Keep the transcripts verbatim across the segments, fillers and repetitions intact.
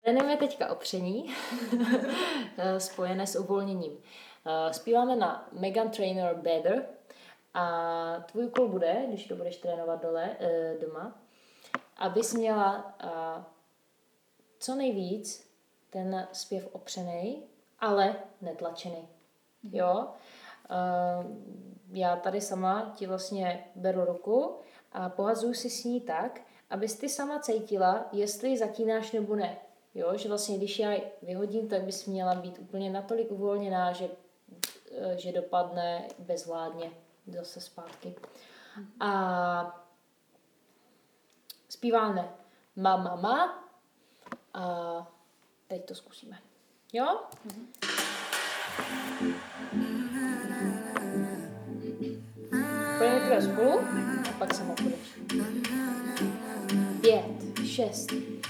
Trénujeme teďka opření, spojené s uvolněním. Zpíváme na Meghan Trainor Better a tvůj úkol bude, když to budeš trénovat dole, doma, abys měla co nejvíc ten zpěv opřený, ale netlačený. Jo? Já tady sama ti vlastně beru ruku a pohazuju si s ní tak, abys ty sama cítila, jestli zatínáš nebo ne. Jo, že vlastně když já vyhodím, tak bys měla být úplně natolik uvolněná, že, že dopadne bezvládně zase zpátky. A zpíváme ma, ma, ma a teď to zkusíme. Jo? Mhm. Pojďme teda spolu a pak se půjdeš. Pět, šest.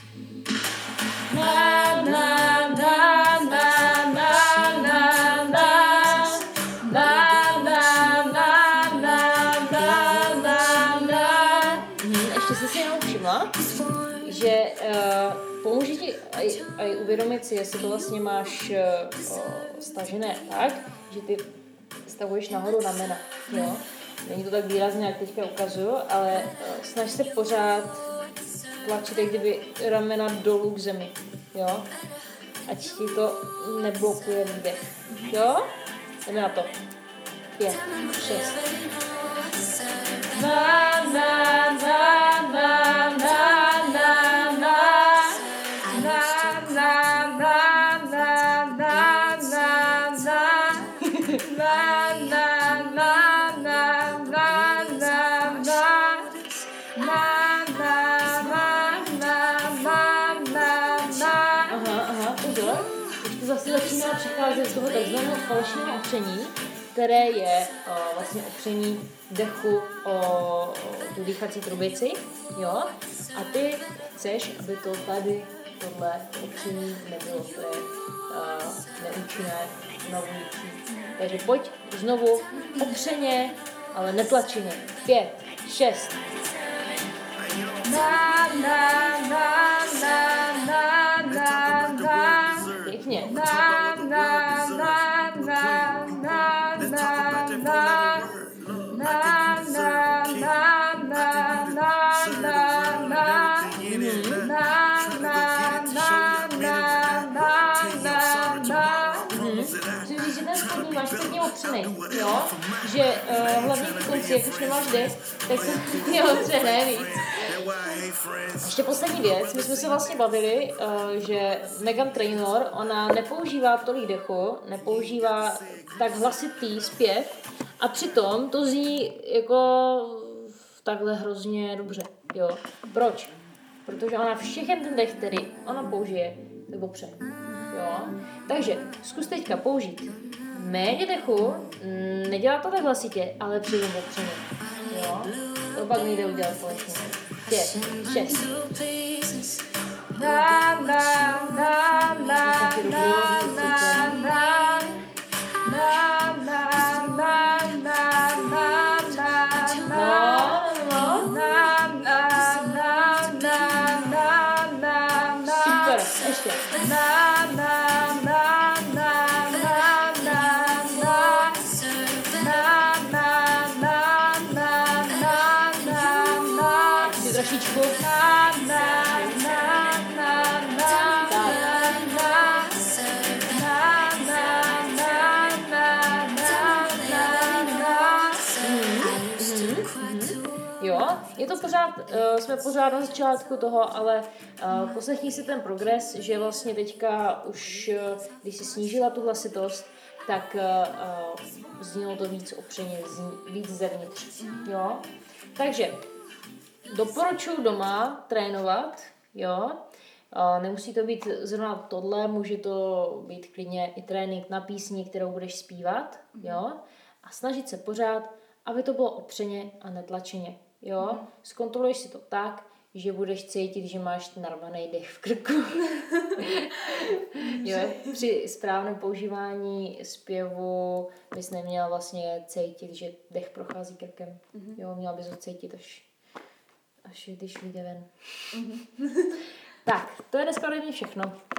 Na, na, na, na, na, na, na, na, na, na, na, na, na, na. Ještě jsi si jenom všimla, že uh, pomůže ti aj, aj uvědomit si, jestli to vlastně máš uh, stažené tak, že ty stavuješ nahoru ramena, jo? Není to tak výrazně, jak teďka ukazuju, ale uh, snaž se pořád tlačit, jak kdyby ramena dolů k zemi, jo? Ať ti to neblokuje výdech, jo? Jdeme na to. Pět, šest. Na, na, na, na, na, na, na, na, na, na, na, na, na, na, zase začíná přicházet z toho takzvaného falešného opření, které je o, vlastně opření dechu o, o tu dýchací trubici, jo? A ty chceš, aby to tady, tohle opření nebylo, to je uh, neúčinné, navující. Takže pojď znovu opřeně, ale netlačeně. Pět, šest. Na, na, na, na, na, na, na. Pěkně. Na, na, na, na, na, na, na, na, na, na, na, na, na, na, chci říct, že ten spodní máš pěkně opřenej, jo? Že uh, hlavně v konci, jak už nemáš dech, tak se pěkně opřené víc. Ještě poslední věc, my jsme se vlastně bavili, uh, že Meghan Trainor, ona nepoužívá tolik dechu, nepoužívá tak hlasitý zpěv a přitom to zní jako takhle hrozně dobře, jo? Proč? Protože ona všechen ten dech, který ona použije, tak opře. Jo? Takže zkus teďka použít méně dechu, nedělá to tak hlasitě, ale přitom opřeně. Jo? To pak nejde udělat společně. Pět, šest. Na, na, na, na, na, na, na, na, na, na, na, na, na, super, ještě. Na, na, na, na, na, na, na, na, na, na, na, na, na, na. Ještě trošičku. Na, na, na, na, na, na, na, jo, je to pořád, uh, jsme pořád na začátku toho, ale uh, poslechni si ten progres, že vlastně teďka už, uh, když si snížila tu hlasitost, tak uh, uh, znělo to víc opřeně, víc zevnitř, jo. Takže doporučuji doma trénovat, jo. Uh, nemusí to být zrovna tohle, může to být klidně i trénink na písni, kterou budeš zpívat, jo. A snažit se pořád, aby to bylo opřeně a netlačeně. Jo, mm. Zkontroluješ si to tak, že budeš cítit, že máš narvaný dech v krku. Jo, při správném používání zpěvu bys neměla vlastně cítit, že dech prochází krkem. Mm. Jo, měla bys ho cítit až, až když vyjde ven. Mm. Tak, to je dneska ode mě všechno.